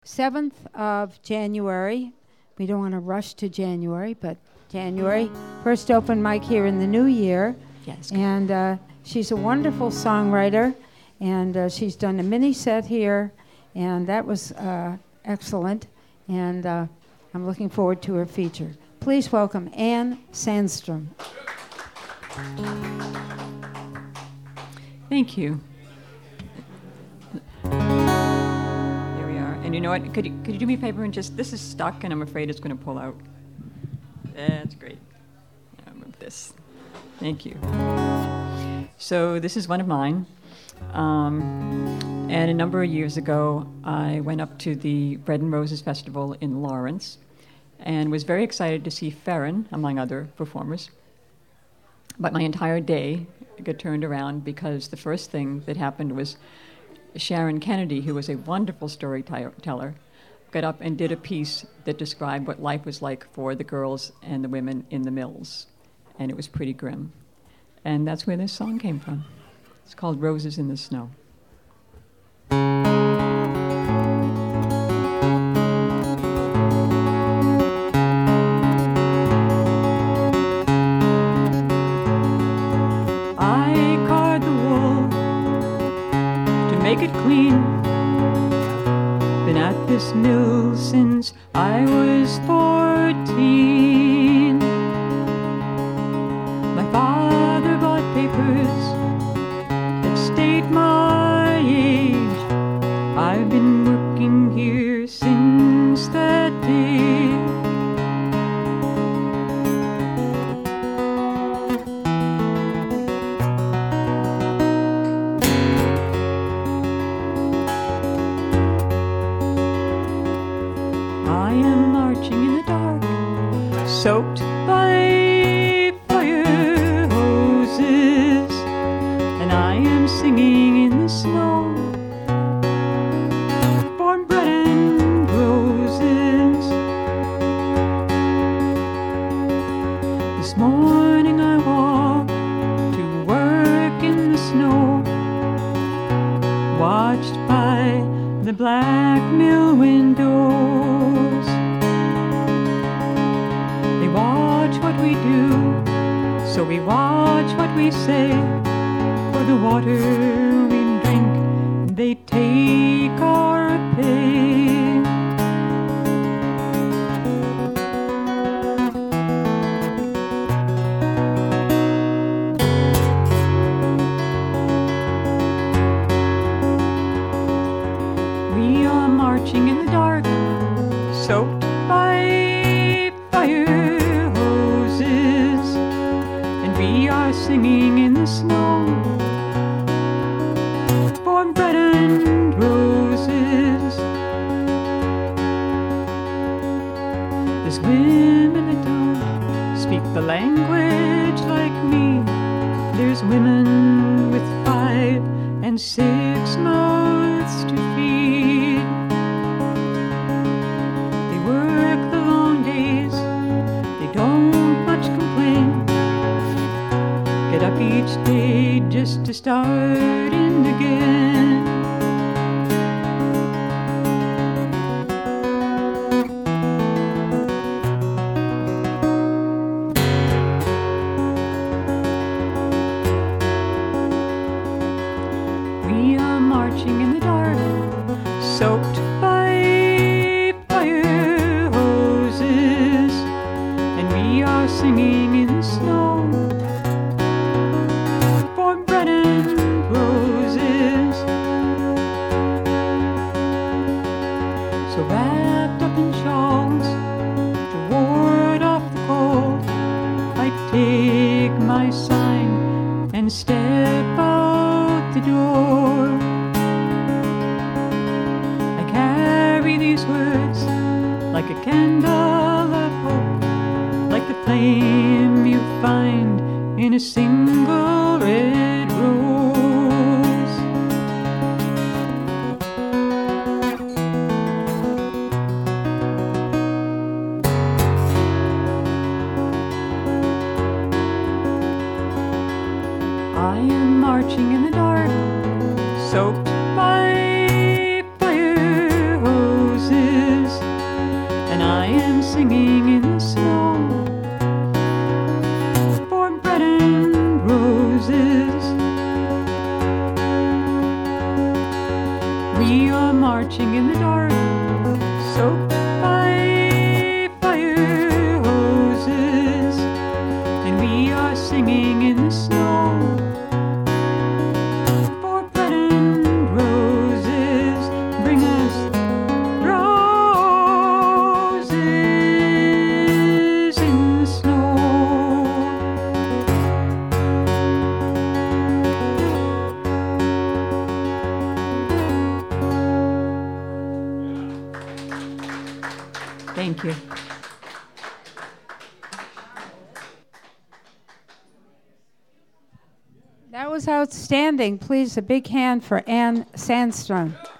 7th of January. We don't want to rush to January, but January. First open mic here in the new year. Yes. And she's a wonderful songwriter, and she's done a mini set here, and that was excellent. And I'm looking forward to her feature. Please welcome Anne Sandstrom. Thank you. There we are. And you know what? Could you do me a favor and just, this is stuck and I'm afraid it's going to pull out. That's great. I'll move this. Thank you. So this is one of mine. And a number of years ago, I went up to the Bread and Roses Festival in Lawrence and was very excited to see Farron, among other performers. But my entire day got turned around because the first thing that happened was Sharon Kennedy, who was a wonderful storyteller, got up and did a piece that described what life was like for the girls and the women in the mills. And it was pretty grim. And that's where this song came from. It's called Roses in the Snow. Make it clean. Been at this mill since I was 14. My father bought papers that state my age. I've been working here since that day. Soaked by fire hoses, and I am singing in the snow. Warm bread and roses. This morning I walked to work in the snow, watched by the black mill windows. What we do, so we watch what we say. For the water we drink, they take our pay. We are marching in the dark, soaked by fire. We are singing in the snow, warm bread and roses. There's women that don't speak the language like me. There's women with 5 and 6 mouths to feed. They work the long days, they don't much complain. Get up each day just to start in again. We are marching in the dark, soaked by fire hoses, and we are singing in the snow. So wrapped up in shawls to ward off the cold, I take my sign and step out the door. I carry these words like a candle of hope, like the flame you find in a single red rose. I am marching in the dark, soaked by fire hoses. am singing in the snow for bread and roses. We are marching in the dark, soaked by fire hoses, and we are singing in the snow for bread and roses. Bring us roses in the snow. Thank you. That was outstanding. Please, a big hand for Anne Sandstrom.